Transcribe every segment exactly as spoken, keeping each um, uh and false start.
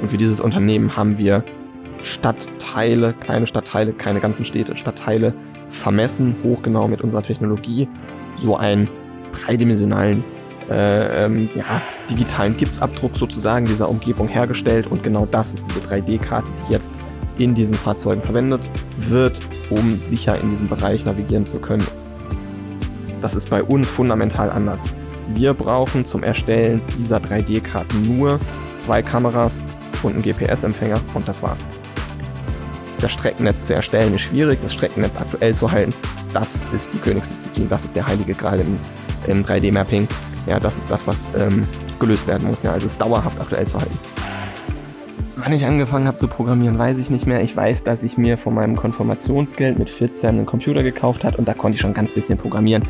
Und für dieses Unternehmen haben wir Stadtteile, kleine Stadtteile, keine ganzen Städte, Stadtteile vermessen, hochgenau mit unserer Technologie, so einen dreidimensionalen, äh, ähm, ja, digitalen Gipsabdruck sozusagen dieser Umgebung hergestellt. Und genau das ist diese drei D-Karte, die jetzt in diesen Fahrzeugen verwendet wird, um sicher in diesem Bereich navigieren zu können. Das ist bei uns fundamental anders. Wir brauchen zum Erstellen dieser drei D-Karten nur zwei Kameras und einen G P S-Empfänger und das war's. Das Streckennetz zu erstellen ist schwierig, das Streckennetz aktuell zu halten, das ist die Königsdisziplin, das ist der heilige Gral im, im drei D-Mapping. Ja, das ist das, was ähm, gelöst werden muss, ja, also es dauerhaft aktuell zu halten. Wann ich angefangen habe zu programmieren, weiß ich nicht mehr. Ich weiß, dass ich mir von meinem Konfirmationsgeld mit vierzehn einen Computer gekauft habe und da konnte ich schon ganz bisschen programmieren.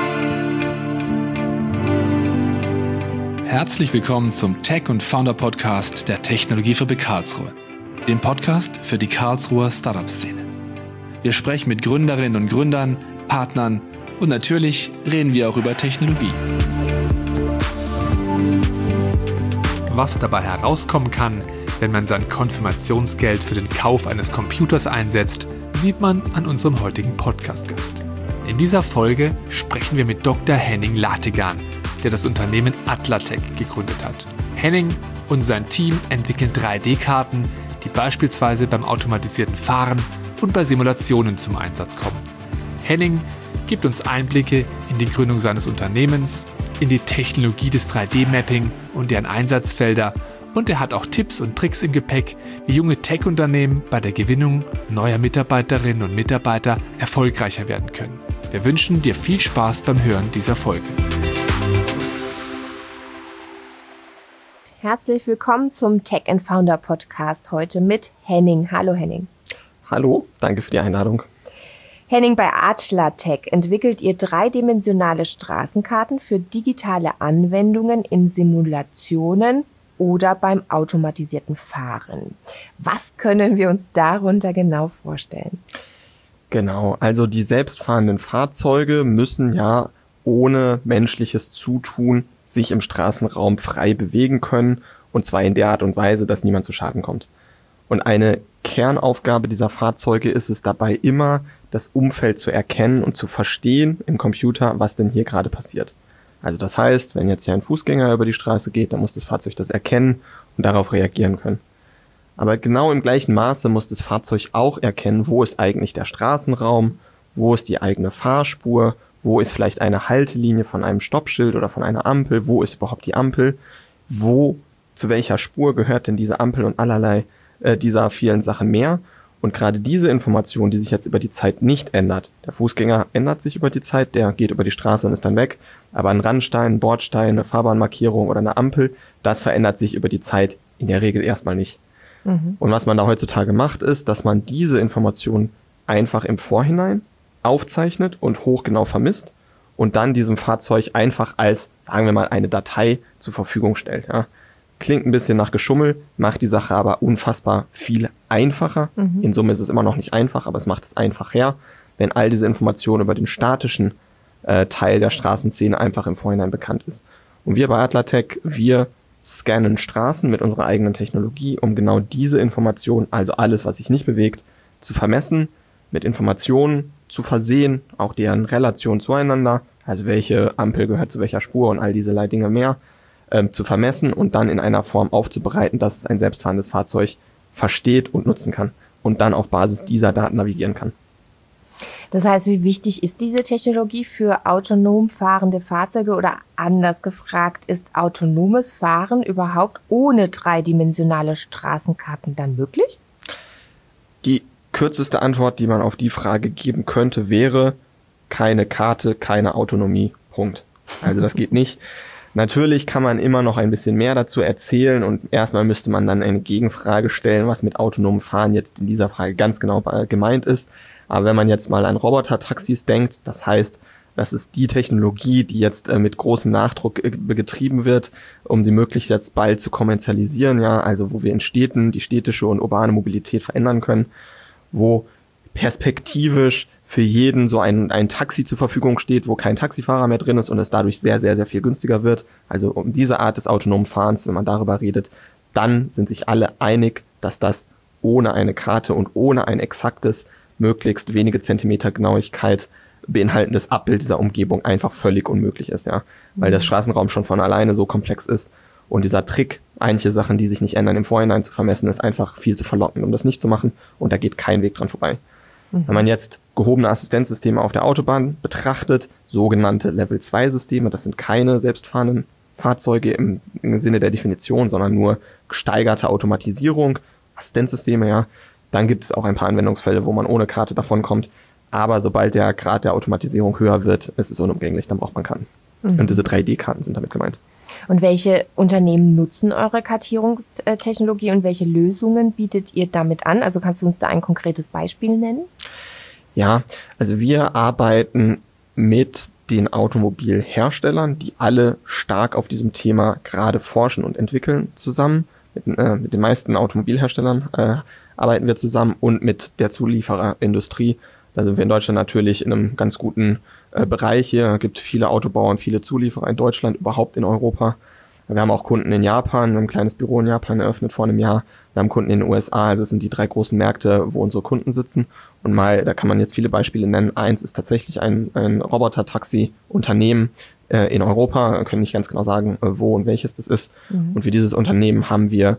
Herzlich willkommen zum Tech- und Founder-Podcast der Technologiefabrik Karlsruhe, dem Podcast für die Karlsruher Startup-Szene. Wir sprechen mit Gründerinnen und Gründern, Partnern und natürlich reden wir auch über Technologie. Was dabei herauskommen kann, wenn man sein Konfirmationsgeld für den Kauf eines Computers einsetzt, sieht man an unserem heutigen Podcast-Gast. In dieser Folge sprechen wir mit Doktor Henning Lategan, der das Unternehmen Atlatec gegründet hat. Henning und sein Team entwickeln drei D-Karten, die beispielsweise beim automatisierten Fahren und bei Simulationen zum Einsatz kommen. Henning gibt uns Einblicke in die Gründung seines Unternehmens, in die Technologie des drei D-Mapping und deren Einsatzfelder, und er hat auch Tipps und Tricks im Gepäck, wie junge Tech-Unternehmen bei der Gewinnung neuer Mitarbeiterinnen und Mitarbeiter erfolgreicher werden können. Wir wünschen dir viel Spaß beim Hören dieser Folge. Herzlich willkommen zum Tech and Founder Podcast heute mit Henning. Hallo Henning. Hallo, danke für die Einladung. Henning, bei Atlatec entwickelt ihr dreidimensionale Straßenkarten für digitale Anwendungen in Simulationen oder beim automatisierten Fahren. Was können wir uns darunter genau vorstellen? Genau, also die selbstfahrenden Fahrzeuge müssen ja ohne menschliches Zutun sich im Straßenraum frei bewegen können, und zwar in der Art und Weise, dass niemand zu Schaden kommt. Und eine Kernaufgabe dieser Fahrzeuge ist es dabei immer, das Umfeld zu erkennen und zu verstehen im Computer, was denn hier gerade passiert. Also das heißt, wenn jetzt hier ein Fußgänger über die Straße geht, dann muss das Fahrzeug das erkennen und darauf reagieren können. Aber genau im gleichen Maße muss das Fahrzeug auch erkennen, wo ist eigentlich der Straßenraum, wo ist die eigene Fahrspur, wo ist vielleicht eine Haltelinie von einem Stoppschild oder von einer Ampel, wo ist überhaupt die Ampel, wo, zu welcher Spur gehört denn diese Ampel und allerlei äh, dieser vielen Sachen mehr. Und gerade diese Information, die sich jetzt über die Zeit nicht ändert, der Fußgänger ändert sich über die Zeit, der geht über die Straße und ist dann weg, aber ein Randstein, ein Bordstein, eine Fahrbahnmarkierung oder eine Ampel, das verändert sich über die Zeit in der Regel erstmal nicht. Mhm. Und was man da heutzutage macht, ist, dass man diese Information einfach im Vorhinein aufzeichnet und hochgenau vermisst und dann diesem Fahrzeug einfach als, sagen wir mal, eine Datei zur Verfügung stellt. Ja. Klingt ein bisschen nach Geschummel, macht die Sache aber unfassbar viel einfacher. Mhm. In Summe ist es immer noch nicht einfach, aber es macht es einfach her, wenn all diese Informationen über den statischen äh, Teil der Straßenszene einfach im Vorhinein bekannt ist. Und wir bei Atlatec, wir scannen Straßen mit unserer eigenen Technologie, um genau diese Informationen, also alles, was sich nicht bewegt, zu vermessen, mit Informationen zu versehen, auch deren Relation zueinander, also welche Ampel gehört zu welcher Spur und all diese Dinge mehr, ähm, zu vermessen und dann in einer Form aufzubereiten, dass es ein selbstfahrendes Fahrzeug versteht und nutzen kann und dann auf Basis dieser Daten navigieren kann. Das heißt, wie wichtig ist diese Technologie für autonom fahrende Fahrzeuge oder anders gefragt, ist autonomes Fahren überhaupt ohne dreidimensionale Straßenkarten dann möglich? Die kürzeste Antwort, die man auf die Frage geben könnte, wäre keine Karte, keine Autonomie. Punkt. Also das geht nicht. Natürlich kann man immer noch ein bisschen mehr dazu erzählen und erstmal müsste man dann eine Gegenfrage stellen, was mit autonomem Fahren jetzt in dieser Frage ganz genau gemeint ist. Aber wenn man jetzt mal an Roboter-Taxis denkt, das heißt, das ist die Technologie, die jetzt mit großem Nachdruck getrieben wird, um sie möglichst jetzt bald zu kommerzialisieren, ja, also wo wir in Städten die städtische und urbane Mobilität verändern können, wo perspektivisch für jeden so ein, ein Taxi zur Verfügung steht, wo kein Taxifahrer mehr drin ist und es dadurch sehr, sehr, sehr viel günstiger wird. Also um diese Art des autonomen Fahrens, wenn man darüber redet, dann sind sich alle einig, dass das ohne eine Karte und ohne ein exaktes, möglichst wenige Zentimeter Genauigkeit beinhaltendes Abbild dieser Umgebung einfach völlig unmöglich ist, ja. Weil das Straßenraum schon von alleine so komplex ist und dieser Trick, einige Sachen, die sich nicht ändern, im Vorhinein zu vermessen, ist einfach viel zu verlockend, um das nicht zu machen, und da geht kein Weg dran vorbei. Mhm. Wenn man jetzt gehobene Assistenzsysteme auf der Autobahn betrachtet, sogenannte Level zwei Systeme, das sind keine selbstfahrenden Fahrzeuge im, im Sinne der Definition, sondern nur gesteigerte Automatisierung, Assistenzsysteme, ja, dann gibt es auch ein paar Anwendungsfälle, wo man ohne Karte davonkommt. Aber sobald der Grad der Automatisierung höher wird, ist es unumgänglich, dann braucht man Karten. Mhm. Und diese drei D-Karten sind damit gemeint. Und welche Unternehmen nutzen eure Kartierungstechnologie und welche Lösungen bietet ihr damit an? Also kannst du uns da ein konkretes Beispiel nennen? Ja, also wir arbeiten mit den Automobilherstellern, die alle stark auf diesem Thema gerade forschen und entwickeln, zusammen. Mit, äh, mit den meisten Automobilherstellern äh, arbeiten wir zusammen und mit der Zuliefererindustrie. Da sind wir in Deutschland natürlich in einem ganz guten äh, Bereich hier. Es gibt viele Autobauer und viele Zulieferer in Deutschland, überhaupt in Europa. Wir haben auch Kunden in Japan, wir haben ein kleines Büro in Japan eröffnet vor einem Jahr. Wir haben Kunden in den U S A, also das sind die drei großen Märkte, wo unsere Kunden sitzen. Und mal, da kann man jetzt viele Beispiele nennen. Eins ist tatsächlich ein, ein Roboter-Taxi-Unternehmen äh, in Europa. Wir können nicht ganz genau sagen, äh, wo und welches das ist. Mhm. Und für dieses Unternehmen haben wir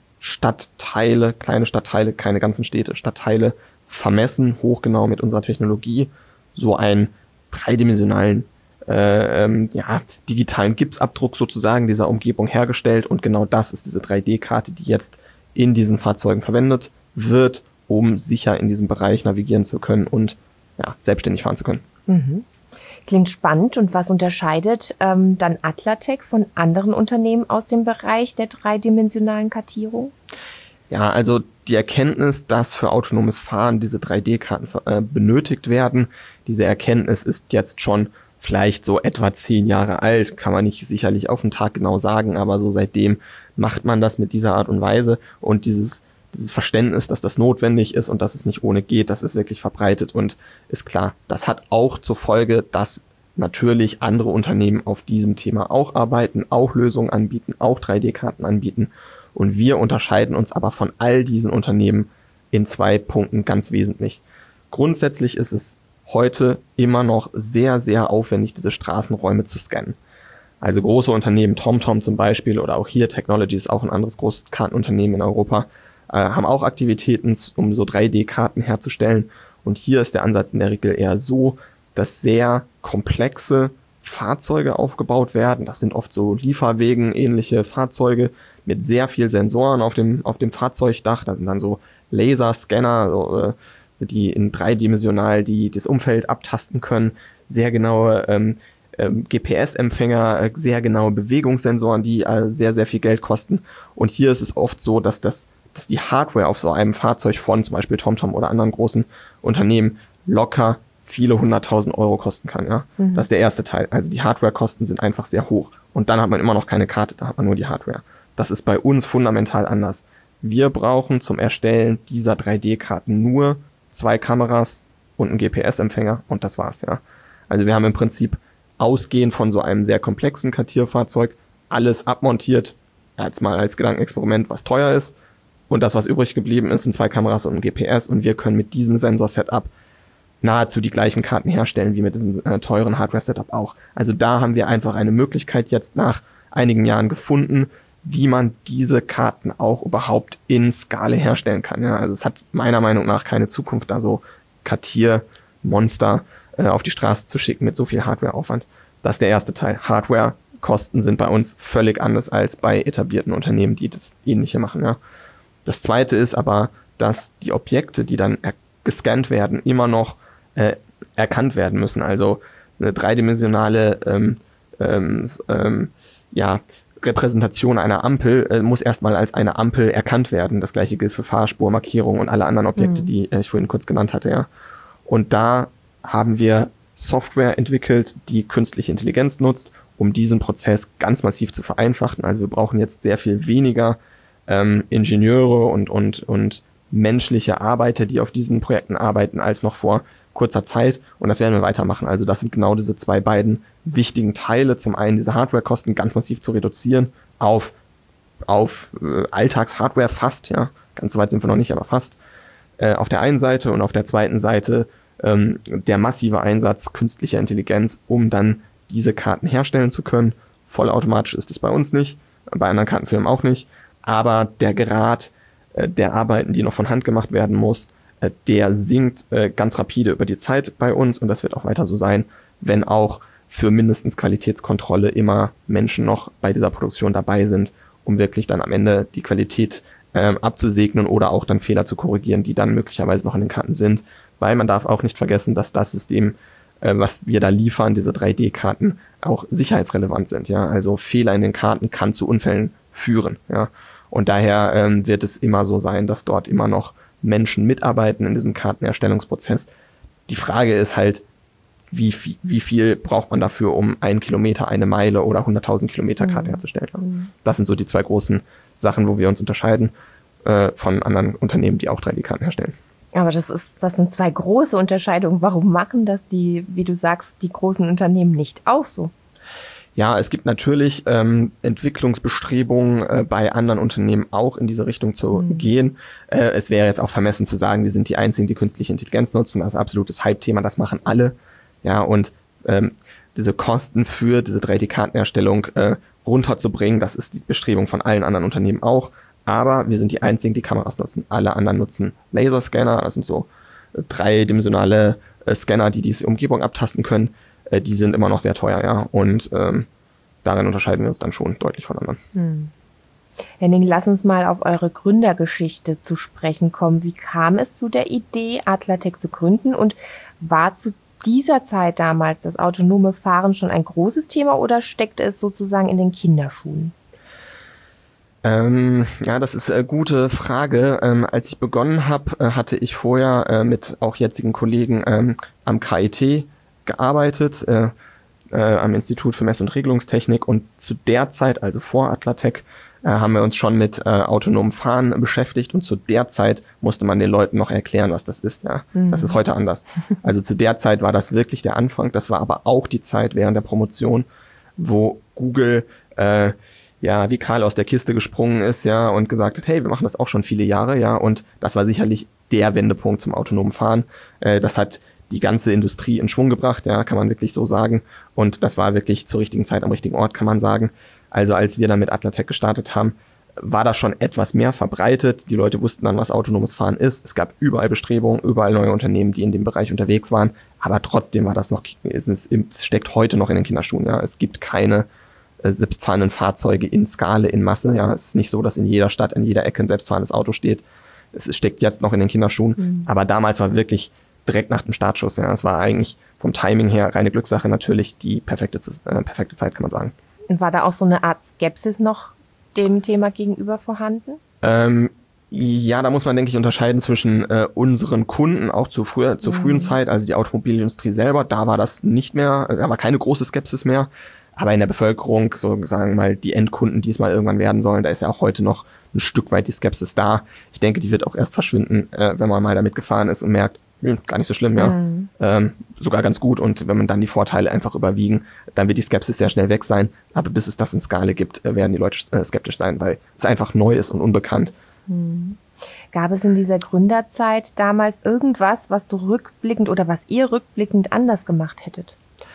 Stadtteile, kleine Stadtteile, keine ganzen Städte, Stadtteile vermessen, hochgenau mit unserer Technologie, so einen dreidimensionalen, äh, ähm, ja, digitalen Gipsabdruck sozusagen dieser Umgebung hergestellt, und genau das ist diese drei D-Karte, die jetzt in diesen Fahrzeugen verwendet wird, um sicher in diesem Bereich navigieren zu können und ja, selbstständig fahren zu können. Mhm. Klingt spannend. Und was unterscheidet ähm, dann Atlatec von anderen Unternehmen aus dem Bereich der dreidimensionalen Kartierung? Ja, also die Erkenntnis, dass für autonomes Fahren diese drei D-Karten äh, benötigt werden, diese Erkenntnis ist jetzt schon vielleicht so etwa zehn Jahre alt, kann man nicht sicherlich auf den Tag genau sagen, aber so seitdem macht man das mit dieser Art und Weise, und dieses dieses Verständnis, dass das notwendig ist und dass es nicht ohne geht, das ist wirklich verbreitet und ist klar. Das hat auch zur Folge, dass natürlich andere Unternehmen auf diesem Thema auch arbeiten, auch Lösungen anbieten, auch drei D-Karten anbieten. Und wir unterscheiden uns aber von all diesen Unternehmen in zwei Punkten ganz wesentlich. Grundsätzlich ist es heute immer noch sehr, sehr aufwendig, diese Straßenräume zu scannen. Also große Unternehmen, TomTom zum Beispiel, oder auch hier Technologies, auch ein anderes großes Kartenunternehmen in Europa, äh, haben auch Aktivitäten, um so drei D-Karten herzustellen. Und hier ist der Ansatz in der Regel eher so, dass sehr komplexe Fahrzeuge aufgebaut werden. Das sind oft so Lieferwegen ähnliche Fahrzeuge mit sehr viel Sensoren auf dem, auf dem Fahrzeugdach. Da sind dann so Laserscanner, so, äh, die in dreidimensional die, das Umfeld abtasten können. Sehr genaue ähm, ähm, G P S-Empfänger, äh, sehr genaue Bewegungssensoren, die äh, sehr, sehr viel Geld kosten. Und hier ist es oft so, dass, das, dass die Hardware auf so einem Fahrzeug von zum Beispiel TomTom oder anderen großen Unternehmen locker viele hunderttausend Euro kosten kann, ja. Mhm. Das ist der erste Teil. Also die Hardwarekosten sind einfach sehr hoch. Und dann hat man immer noch keine Karte, da hat man nur die Hardware. Das ist bei uns fundamental anders. Wir brauchen zum Erstellen dieser drei D-Karten nur zwei Kameras und einen G P S-Empfänger und das war's, ja. Also wir haben im Prinzip ausgehend von so einem sehr komplexen Kartierfahrzeug alles abmontiert, jetzt mal als Gedankenexperiment, was teuer ist. Und das, was übrig geblieben ist, sind zwei Kameras und ein G P S, und wir können mit diesem Sensor-Setup nahezu die gleichen Karten herstellen wie mit diesem äh, teuren Hardware-Setup auch. Also da haben wir einfach eine Möglichkeit jetzt nach einigen Jahren gefunden, wie man diese Karten auch überhaupt in Skala herstellen kann. Ja, also es hat meiner Meinung nach keine Zukunft, da so Kartiermonster äh, auf die Straße zu schicken mit so viel Hardwareaufwand. Das ist der erste Teil. Hardwarekosten sind bei uns völlig anders als bei etablierten Unternehmen, die das Ähnliche machen. Ja. Das zweite ist aber, dass die Objekte, die dann er- gescannt werden, immer noch äh, erkannt werden müssen. Also eine dreidimensionale ähm, ähm, ähm, ja, Repräsentation einer Ampel äh, muss erstmal als eine Ampel erkannt werden. Das gleiche gilt für Fahrspurmarkierung und alle anderen Objekte, mhm. die äh, ich vorhin kurz genannt hatte. Ja. Und da haben wir Software entwickelt, die künstliche Intelligenz nutzt, um diesen Prozess ganz massiv zu vereinfachen. Also wir brauchen jetzt sehr viel weniger ähm, Ingenieure und, und, und menschliche Arbeiter, die auf diesen Projekten arbeiten, als noch vor kurzer Zeit. Und das werden wir weitermachen. Also das sind genau diese zwei beiden wichtigen Teile. Zum einen diese Hardwarekosten ganz massiv zu reduzieren auf auf äh, Alltagshardware fast, ja, ganz so weit sind wir noch nicht, aber fast, äh, auf der einen Seite und auf der zweiten Seite ähm, der massive Einsatz künstlicher Intelligenz, um dann diese Karten herstellen zu können. Vollautomatisch ist es bei uns nicht, bei anderen Kartenfirmen auch nicht, aber der Grad äh, der Arbeiten, die noch von Hand gemacht werden muss, äh, der sinkt äh, ganz rapide über die Zeit bei uns und das wird auch weiter so sein, wenn auch für mindestens Qualitätskontrolle immer Menschen noch bei dieser Produktion dabei sind, um wirklich dann am Ende die Qualität ähm, abzusegnen oder auch dann Fehler zu korrigieren, die dann möglicherweise noch in den Karten sind, weil man darf auch nicht vergessen, dass das System, äh, was wir da liefern, diese drei D-Karten, auch sicherheitsrelevant sind, ja, also Fehler in den Karten kann zu Unfällen führen, ja, und daher ähm, wird es immer so sein, dass dort immer noch Menschen mitarbeiten in diesem Kartenerstellungsprozess. Die Frage ist halt, wie viel, wie viel braucht man dafür, um einen Kilometer, eine Meile oder hunderttausend Kilometer Karte mhm. herzustellen. Ja. Das sind so die zwei großen Sachen, wo wir uns unterscheiden äh, von anderen Unternehmen, die auch drei D-Karten herstellen. Aber das ist, das sind zwei große Unterscheidungen. Warum machen das die, wie du sagst, die großen Unternehmen nicht auch so? Ja, es gibt natürlich ähm, Entwicklungsbestrebungen äh, bei anderen Unternehmen auch in diese Richtung zu mhm. gehen. Äh, es wäre jetzt auch vermessen zu sagen, wir sind die Einzigen, die künstliche Intelligenz nutzen. Das ist absolutes Hype-Thema, das machen alle. Ja, und ähm, diese Kosten für diese drei D-Kartenerstellung äh, runterzubringen, das ist die Bestrebung von allen anderen Unternehmen auch. Aber wir sind die Einzigen, die Kameras nutzen. Alle anderen nutzen Laserscanner, das sind so äh, dreidimensionale äh, Scanner, die diese Umgebung abtasten können. Äh, die sind immer noch sehr teuer, ja. Und ähm, darin unterscheiden wir uns dann schon deutlich von anderen. Hm. Henning, lass uns mal auf eure Gründergeschichte zu sprechen kommen. Wie kam es zu der Idee, Adlertech zu gründen und war zu dieser Zeit damals das autonome Fahren schon ein großes Thema oder steckte es sozusagen in den Kinderschuhen? Ähm, ja, das ist eine gute Frage. Ähm, als ich begonnen habe, äh, hatte ich vorher äh, mit auch jetzigen Kollegen ähm, am K I T gearbeitet, äh, äh, am Institut für Mess- und Regelungstechnik, und zu der Zeit, also vor Adlertech, äh, haben wir uns schon mit äh, autonomem Fahren beschäftigt, und zu der Zeit musste man den Leuten noch erklären, was das ist. Ja, mhm. Das ist heute anders. Also zu der Zeit war das wirklich der Anfang. Das war aber auch die Zeit während der Promotion, wo Google äh, ja wie Karl aus der Kiste gesprungen ist, ja, und gesagt hat, hey, wir machen das auch schon viele Jahre, ja, und das war sicherlich der Wendepunkt zum autonomen Fahren. Äh, das hat die ganze Industrie in Schwung gebracht, ja, kann man wirklich so sagen. Und das war wirklich zur richtigen Zeit am richtigen Ort, kann man sagen. Also als wir dann mit Adlertech gestartet haben, war das schon etwas mehr verbreitet. Die Leute wussten dann, was autonomes Fahren ist. Es gab überall Bestrebungen, überall neue Unternehmen, die in dem Bereich unterwegs waren. Aber trotzdem war das noch, es, ist, es steckt heute noch in den Kinderschuhen. Ja. Es gibt keine äh, selbstfahrenden Fahrzeuge in Skala, in Masse. Ja. Es ist nicht so, dass in jeder Stadt, in jeder Ecke ein selbstfahrendes Auto steht. Es steckt jetzt noch in den Kinderschuhen. Mhm. Aber damals war wirklich direkt nach dem Startschuss. Ja. Es war eigentlich vom Timing her reine Glückssache, natürlich die perfekte, äh, perfekte Zeit, kann man sagen. Und war da auch so eine Art Skepsis noch dem Thema gegenüber vorhanden? Ähm, ja, da muss man, denke ich, unterscheiden zwischen äh, unseren Kunden, auch zu früher, zur mhm. frühen Zeit, also die Automobilindustrie selber, da war das nicht mehr, da war keine große Skepsis mehr. Aber in der Bevölkerung, so sagen wir mal, die Endkunden, die es mal irgendwann werden sollen, da ist ja auch heute noch ein Stück weit die Skepsis da. Ich denke, die wird auch erst verschwinden, äh, wenn man mal damit gefahren ist und merkt, hm, gar nicht so schlimm, ja. Mhm. Ähm, sogar ganz gut. Und wenn man dann die Vorteile einfach überwiegen, dann wird die Skepsis sehr schnell weg sein. Aber bis es das in Skala gibt, werden die Leute äh, skeptisch sein, weil es einfach neu ist und unbekannt. Mhm. Gab es in dieser Gründerzeit damals irgendwas, was du rückblickend oder was ihr rückblickend anders gemacht hättet?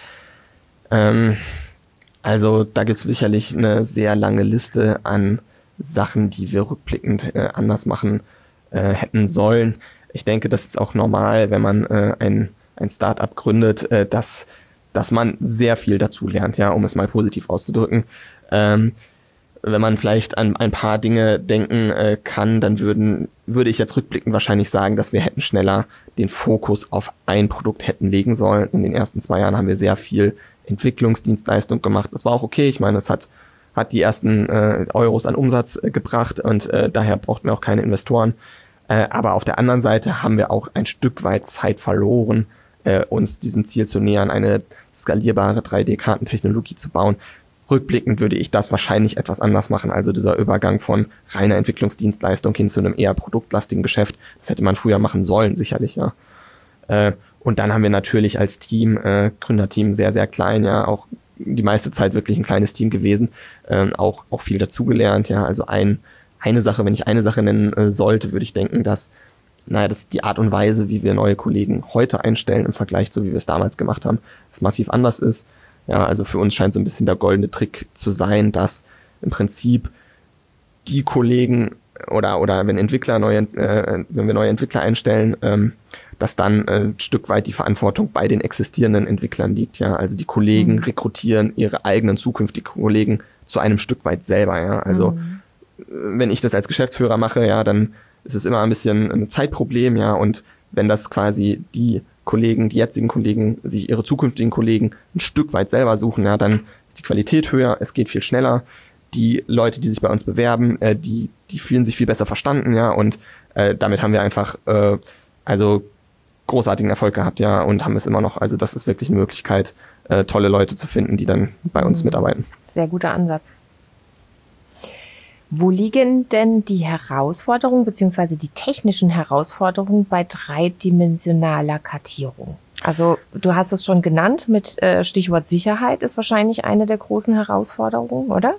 Ähm, also da gibt es sicherlich eine sehr lange Liste an Sachen, die wir rückblickend äh, anders machen äh, hätten sollen. Ich denke, das ist auch normal, wenn man äh, ein, ein Start-up gründet, äh, dass, dass man sehr viel dazu lernt, ja, um es mal positiv auszudrücken. Ähm, wenn man vielleicht an ein paar Dinge denken äh, kann, dann würden, würde ich jetzt rückblickend wahrscheinlich sagen, dass wir hätten schneller den Fokus auf ein Produkt hätten legen sollen. In den ersten zwei Jahren haben wir sehr viel Entwicklungsdienstleistung gemacht. Das war auch okay. Ich meine, es hat, hat die ersten äh, Euros an Umsatz äh, gebracht, und äh, daher brauchten wir auch keine Investoren. Äh, aber auf der anderen Seite haben wir auch ein Stück weit Zeit verloren, äh, uns diesem Ziel zu nähern, eine skalierbare drei D-Kartentechnologie zu bauen. Rückblickend würde ich das wahrscheinlich etwas anders machen. Also dieser Übergang von reiner Entwicklungsdienstleistung hin zu einem eher produktlastigen Geschäft, das hätte man früher machen sollen, sicherlich, ja. Äh, und dann haben wir natürlich als Team, äh, Gründerteam, sehr, sehr klein, ja, auch die meiste Zeit wirklich ein kleines Team gewesen, ähm, auch, auch viel dazugelernt, ja, also ein, eine Sache, wenn ich eine Sache nennen äh, sollte, würde ich denken, dass, naja, dass die Art und Weise, wie wir neue Kollegen heute einstellen im Vergleich zu, wie wir es damals gemacht haben, dass massiv anders ist. Ja, also für uns scheint so ein bisschen der goldene Trick zu sein, dass im Prinzip die Kollegen oder, oder wenn Entwickler neue, äh, wenn wir neue Entwickler einstellen, ähm, dass dann äh, ein Stück weit die Verantwortung bei den existierenden Entwicklern liegt, ja. Also die Kollegen mhm. rekrutieren ihre eigenen zukünftigen Kollegen zu einem Stück weit selber, ja. Also mhm. wenn ich das als Geschäftsführer mache, ja, dann ist es immer ein bisschen ein Zeitproblem, ja. Und wenn das quasi die Kollegen, die jetzigen Kollegen, sich ihre zukünftigen Kollegen ein Stück weit selber suchen, ja, dann ist die Qualität höher, es geht viel schneller. Die Leute, die sich bei uns bewerben, äh, die, die fühlen sich viel besser verstanden, ja, und äh, damit haben wir einfach, äh, also großartigen Erfolg gehabt, ja, und haben es immer noch. Also das ist wirklich eine Möglichkeit, äh, tolle Leute zu finden, die dann bei uns mhm. mitarbeiten. Sehr guter Ansatz. Wo liegen denn die Herausforderungen bzw. die technischen Herausforderungen bei dreidimensionaler Kartierung? Also du hast es schon genannt, mit äh, Stichwort Sicherheit ist wahrscheinlich eine der großen Herausforderungen, oder?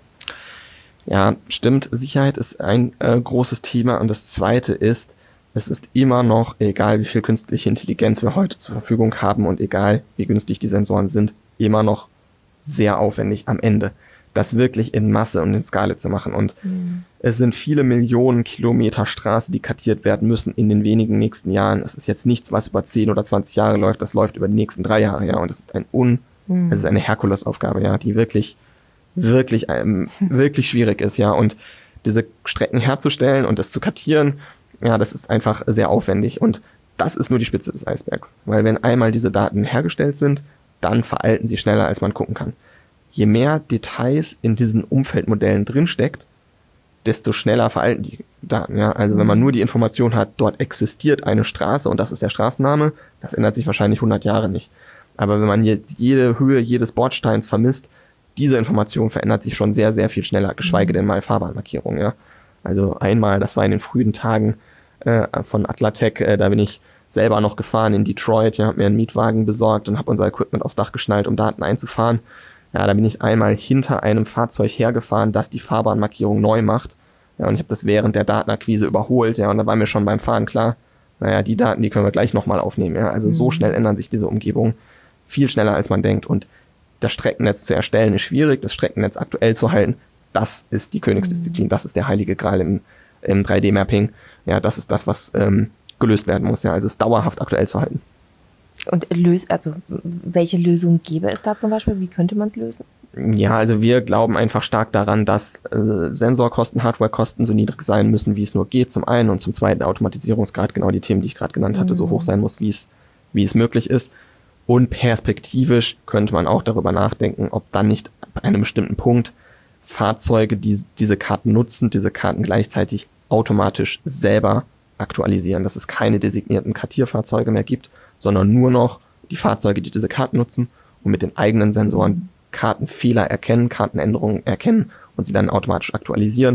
Ja, stimmt. Sicherheit ist ein äh, großes Thema. Und das Zweite ist, es ist immer noch, egal wie viel künstliche Intelligenz wir heute zur Verfügung haben und egal wie günstig die Sensoren sind, immer noch sehr aufwendig am Ende, das wirklich in Masse und in Skala zu machen. Und mhm. es sind viele Millionen Kilometer Straße, die kartiert werden müssen in den wenigen nächsten Jahren. Es ist jetzt nichts, was über zehn oder zwanzig Jahre läuft, das läuft über die nächsten drei Jahre, ja. Und das ist ein un, mhm. es ist eine Herkulesaufgabe, ja, die wirklich, wirklich, ähm, wirklich schwierig ist, ja. Und diese Strecken herzustellen und das zu kartieren, ja, das ist einfach sehr aufwendig. Und das ist nur die Spitze des Eisbergs. Weil wenn einmal diese Daten hergestellt sind, dann veralten sie schneller, als man gucken kann. Je mehr Details in diesen Umfeldmodellen drinsteckt, desto schneller veralten die Daten. Ja? Also wenn man nur die Information hat, dort existiert eine Straße und das ist der Straßenname, das ändert sich wahrscheinlich hundert Jahre nicht. Aber wenn man jetzt jede Höhe jedes Bordsteins vermisst, diese Information verändert sich schon sehr, sehr viel schneller, geschweige denn mal Fahrbahnmarkierung. Ja? Also einmal, das war in den frühen Tagen äh, von Atlatec, äh, da bin ich selber noch gefahren in Detroit, ja, habe mir einen Mietwagen besorgt und habe unser Equipment aufs Dach geschnallt, um Daten einzufahren. Ja, da bin ich einmal hinter einem Fahrzeug hergefahren, das die Fahrbahnmarkierung neu macht. Ja, und ich habe das während der Datenakquise überholt. Ja, und da war mir schon beim Fahren klar, naja, die Daten, die können wir gleich nochmal aufnehmen. Ja, also mhm. so schnell ändern sich diese Umgebungen. Viel schneller, als man denkt. Und das Streckennetz zu erstellen ist schwierig. Das Streckennetz aktuell zu halten, das ist die Königsdisziplin. Mhm. Das ist der heilige Gral im, im drei D-Mapping. Ja, das ist das, was ähm, gelöst werden muss. Ja, also es dauerhaft aktuell zu halten. Und löst, also welche Lösung gäbe es da zum Beispiel? Wie könnte man es lösen? Ja, also wir glauben einfach stark daran, dass äh, Sensorkosten, Hardwarekosten so niedrig sein müssen, wie es nur geht, zum einen. Und zum zweiten Automatisierungsgrad, genau die Themen, die ich gerade genannt hatte, mhm. so hoch sein muss, wie es wie es möglich ist. Und perspektivisch könnte man auch darüber nachdenken, ob dann nicht bei einem bestimmten Punkt Fahrzeuge, die diese Karten nutzen, diese Karten gleichzeitig automatisch selber aktualisieren, dass es keine designierten Kartierfahrzeuge mehr gibt, sondern nur noch die Fahrzeuge, die diese Karten nutzen und mit den eigenen Sensoren Kartenfehler erkennen, Kartenänderungen erkennen und sie dann automatisch aktualisieren.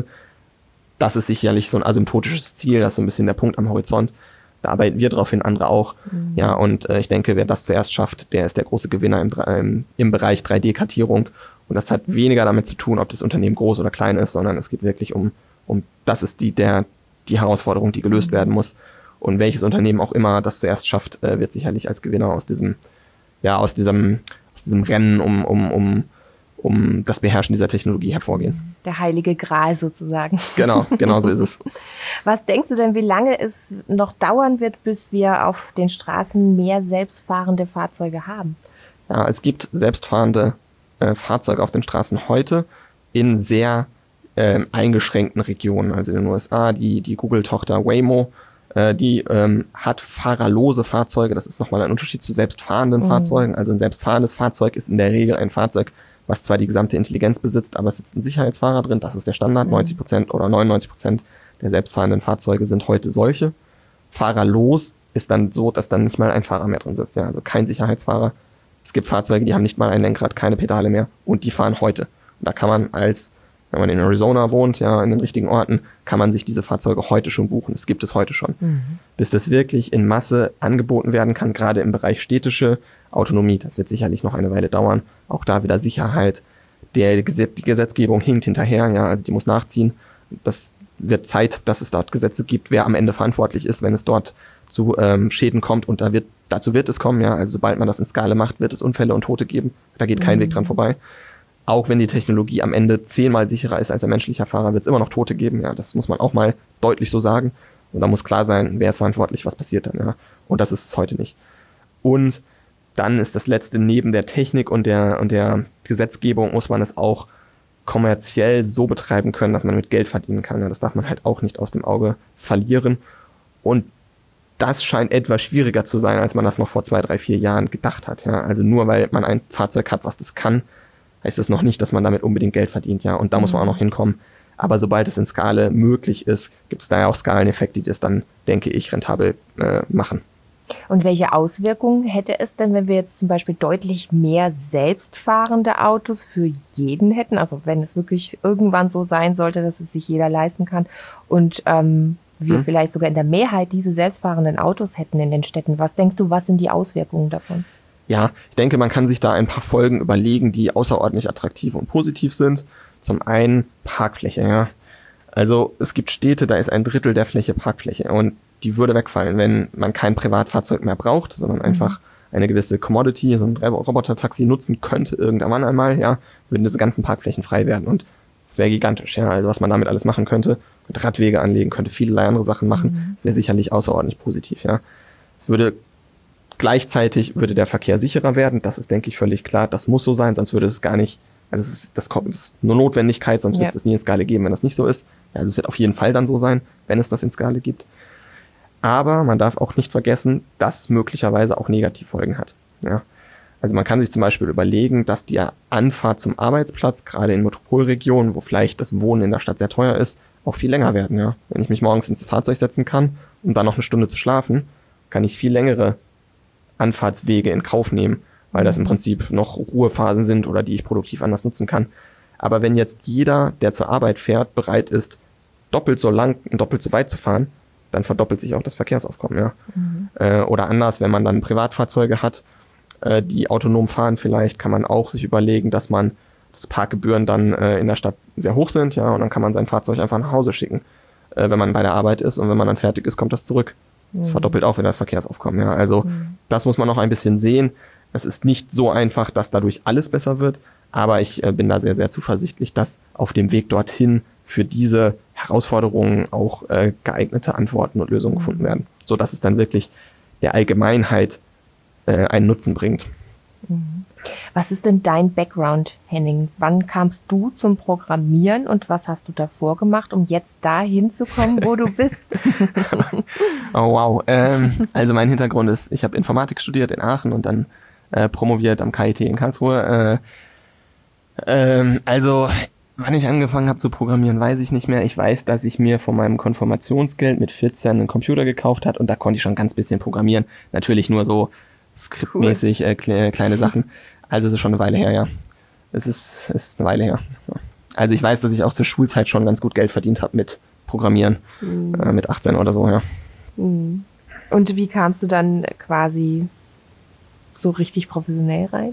Das ist sicherlich so ein asymptotisches Ziel, das ist so ein bisschen der Punkt am Horizont. Da arbeiten wir drauf hin, andere auch. Mhm. Ja, und äh, ich denke, wer das zuerst schafft, der ist der große Gewinner im, im, im Bereich drei D-Kartierung. Und das hat weniger damit zu tun, ob das Unternehmen groß oder klein ist, sondern es geht wirklich um, um das ist die, der, die Herausforderung, die gelöst mhm. werden muss. Und welches Unternehmen auch immer das zuerst schafft, äh, wird sicherlich als Gewinner aus diesem, ja, aus diesem, aus diesem Rennen um, um, um, um das Beherrschen dieser Technologie hervorgehen. Der heilige Gral sozusagen. Genau, genau so ist es. Was denkst du denn, wie lange es noch dauern wird, bis wir auf den Straßen mehr selbstfahrende Fahrzeuge haben? Ja, es gibt selbstfahrende äh, Fahrzeuge auf den Straßen heute in sehr äh, eingeschränkten Regionen. Also in den U S A, die, die Google-Tochter Waymo, die ähm, hat fahrerlose Fahrzeuge. Das ist nochmal ein Unterschied zu selbstfahrenden mhm. Fahrzeugen. Also ein selbstfahrendes Fahrzeug ist in der Regel ein Fahrzeug, was zwar die gesamte Intelligenz besitzt, aber es sitzt ein Sicherheitsfahrer drin. Das ist der Standard. Mhm. neunzig Prozent oder neunundneunzig Prozent der selbstfahrenden Fahrzeuge sind heute solche. Fahrerlos ist dann so, dass dann nicht mal ein Fahrer mehr drin sitzt. Ja, also kein Sicherheitsfahrer. Es gibt Fahrzeuge, die haben nicht mal ein Lenkrad, keine Pedale mehr und die fahren heute. Und da kann man als wenn man in Arizona wohnt, ja, in den richtigen Orten, kann man sich diese Fahrzeuge heute schon buchen. Das gibt es heute schon. Mhm. Bis das wirklich in Masse angeboten werden kann, gerade im Bereich städtische Autonomie. Das wird sicherlich noch eine Weile dauern. Auch da wieder Sicherheit. Der Gesetz, die Gesetzgebung hinkt hinterher, ja, also die muss nachziehen. Das wird Zeit, dass es dort Gesetze gibt, wer am Ende verantwortlich ist, wenn es dort zu ähm, Schäden kommt. Und da wird, dazu wird es kommen, ja. Also sobald man das in Skala macht, wird es Unfälle und Tote geben. Da geht kein mhm. Weg dran vorbei. Auch wenn die Technologie am Ende zehnmal sicherer ist als ein menschlicher Fahrer, wird es immer noch Tote geben, ja. Das muss man auch mal deutlich so sagen. Und da muss klar sein, wer ist verantwortlich, was passiert dann, ja. Und das ist es heute nicht. Und dann ist das Letzte, neben der Technik und der, und der Gesetzgebung muss man es auch kommerziell so betreiben können, dass man mit Geld verdienen kann. Ja, das darf man halt auch nicht aus dem Auge verlieren. Und das scheint etwas schwieriger zu sein, als man das noch vor zwei, drei, vier Jahren gedacht hat. Ja, also nur weil man ein Fahrzeug hat, was das kann, heißt es noch nicht, dass man damit unbedingt Geld verdient. Ja, und da mhm. muss man auch noch hinkommen. Aber sobald es in Skala möglich ist, gibt es da ja auch Skaleneffekte, die das dann, denke ich, rentabel äh, machen. Und welche Auswirkungen hätte es denn, wenn wir jetzt zum Beispiel deutlich mehr selbstfahrende Autos für jeden hätten? Also wenn es wirklich irgendwann so sein sollte, dass es sich jeder leisten kann und ähm, wir hm. vielleicht sogar in der Mehrheit diese selbstfahrenden Autos hätten in den Städten. Was denkst du, was sind die Auswirkungen davon? Ja, ich denke, man kann sich da ein paar Folgen überlegen, die außerordentlich attraktiv und positiv sind. Zum einen Parkfläche, ja. Also es gibt Städte, da ist ein Drittel der Fläche Parkfläche und die würde wegfallen, wenn man kein Privatfahrzeug mehr braucht, sondern einfach eine gewisse Commodity, so ein Roboter-Taxi nutzen könnte irgendwann einmal, ja, würden diese ganzen Parkflächen frei werden und das wäre gigantisch, ja, also was man damit alles machen könnte, könnte Radwege anlegen, könnte vielerlei andere Sachen machen, mhm. das wäre sicherlich außerordentlich positiv, ja. Es würde gleichzeitig würde der Verkehr sicherer werden, das ist, denke ich, völlig klar, das muss so sein, sonst würde es gar nicht, also das ist, das, das ist nur Notwendigkeit, sonst ja. wird es das nie in Skala geben, wenn das nicht so ist. Ja, also es wird auf jeden Fall dann so sein, wenn es das in Skala gibt. Aber man darf auch nicht vergessen, dass es möglicherweise auch Negativfolgen hat. Ja? Also man kann sich zum Beispiel überlegen, dass die Anfahrt zum Arbeitsplatz, gerade in Metropolregionen, wo vielleicht das Wohnen in der Stadt sehr teuer ist, auch viel länger werden. Ja? Wenn ich mich morgens ins Fahrzeug setzen kann, um dann noch eine Stunde zu schlafen, kann ich viel längere Anfahrtswege in Kauf nehmen, weil das im Prinzip noch Ruhephasen sind oder die ich produktiv anders nutzen kann. Aber wenn jetzt jeder, der zur Arbeit fährt, bereit ist, doppelt so lang und doppelt so weit zu fahren, dann verdoppelt sich auch das Verkehrsaufkommen, ja. Mhm. Äh, oder anders, wenn man dann Privatfahrzeuge hat, äh, die autonom fahren vielleicht, kann man auch sich überlegen, dass man, dass Parkgebühren dann äh, in der Stadt sehr hoch sind, ja, und dann kann man sein Fahrzeug einfach nach Hause schicken, äh, wenn man bei der Arbeit ist und wenn man dann fertig ist, kommt das zurück. Mhm. Das verdoppelt auch wieder das Verkehrsaufkommen, ja. Also mhm. das muss man noch ein bisschen sehen. Es ist nicht so einfach, dass dadurch alles besser wird, aber ich äh, bin da sehr, sehr zuversichtlich, dass auf dem Weg dorthin für diese Herausforderungen auch äh, geeignete Antworten und Lösungen gefunden werden, so dass es dann wirklich der Allgemeinheit äh, einen Nutzen bringt. Was ist denn dein Background, Henning? Wann kamst du zum Programmieren und was hast du davor gemacht, um jetzt dahin zu kommen, wo du bist? Oh wow, ähm, also mein Hintergrund ist, ich habe Informatik studiert in Aachen und dann äh, promoviert am K I T in Karlsruhe. Äh, ähm, also wann ich angefangen habe zu programmieren, weiß ich nicht mehr. Ich weiß, dass ich mir von meinem Konfirmationsgeld mit vierzehn einen Computer gekauft hat und da konnte ich schon ganz bisschen programmieren. Natürlich nur so skriptmäßig cool. äh, kle- kleine Sachen. Also es ist schon eine Weile her, ja. Es ist, es ist eine Weile her. Also ich weiß, dass ich auch zur Schulzeit schon ganz gut Geld verdient habe mit Programmieren. Mhm. Äh, mit achtzehn oder so, ja. Mhm. Und wie kamst du dann quasi so richtig professionell rein?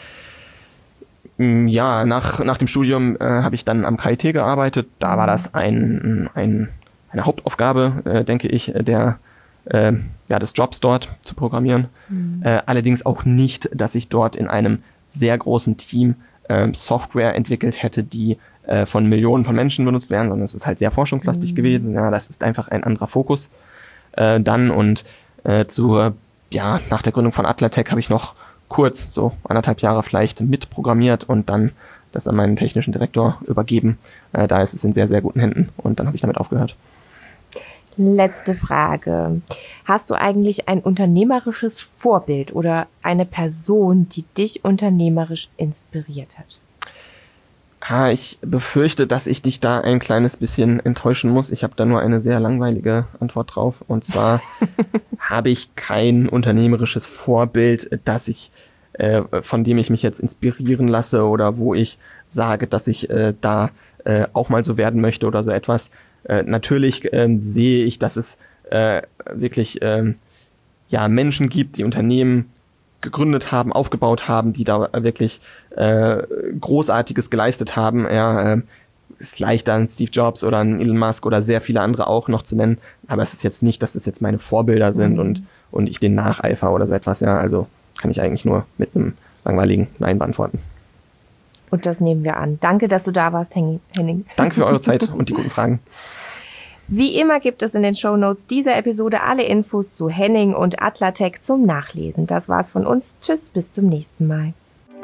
Ja, nach, nach dem Studium äh, habe ich dann am K I T gearbeitet. Da war das ein, ein, eine Hauptaufgabe, äh, denke ich, der, äh, ja, des Jobs dort zu programmieren. Mhm. Äh, allerdings auch nicht, dass ich dort in einem sehr großen Team äh, Software entwickelt hätte, die äh, von Millionen von Menschen benutzt werden, sondern es ist halt sehr forschungslastig mhm. gewesen. Ja, das ist einfach ein anderer Fokus. Äh, dann und äh, zu, ja, nach der Gründung von Atlatec habe ich noch kurz, so anderthalb Jahre vielleicht, mitprogrammiert und dann das an meinen technischen Direktor übergeben. Äh, da ist es in sehr, sehr guten Händen und dann habe ich damit aufgehört. Letzte Frage. Hast du eigentlich ein unternehmerisches Vorbild oder eine Person, die dich unternehmerisch inspiriert hat? Ah, ich befürchte, dass ich dich da ein kleines bisschen enttäuschen muss. Ich habe da nur eine sehr langweilige Antwort drauf. Und zwar habe ich kein unternehmerisches Vorbild, das ich, äh, von dem ich mich jetzt inspirieren lasse oder wo ich sage, dass ich äh, da äh, auch mal so werden möchte oder so etwas. Äh, natürlich äh, sehe ich, dass es äh, wirklich äh, ja Menschen gibt, die Unternehmen gegründet haben, aufgebaut haben, die da wirklich äh, Großartiges geleistet haben. Ja, äh, ist leichter, ein Steve Jobs oder ein Elon Musk oder sehr viele andere auch noch zu nennen. Aber es ist jetzt nicht, dass das jetzt meine Vorbilder sind mhm. und, und ich denen nacheifer oder so etwas. Ja, also kann ich eigentlich nur mit einem langweiligen Nein beantworten. Und das nehmen wir an. Danke, dass du da warst, Henning. Danke für eure Zeit und die guten Fragen. Wie immer gibt es in den Shownotes dieser Episode alle Infos zu Henning und Atlatech zum Nachlesen. Das war's von uns. Tschüss, bis zum nächsten Mal.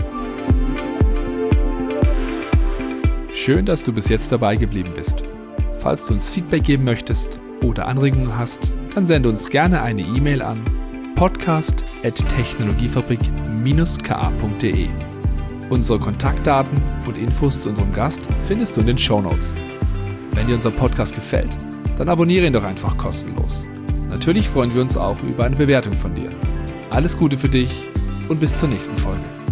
Schön, dass du bis jetzt dabei geblieben bist. Falls du uns Feedback geben möchtest oder Anregungen hast, dann sende uns gerne eine E-Mail an podcast at technologiefabrik dash k a punkt d e. Unsere Kontaktdaten und Infos zu unserem Gast findest du in den Shownotes. Wenn dir unser Podcast gefällt, dann abonniere ihn doch einfach kostenlos. Natürlich freuen wir uns auch über eine Bewertung von dir. Alles Gute für dich und bis zur nächsten Folge.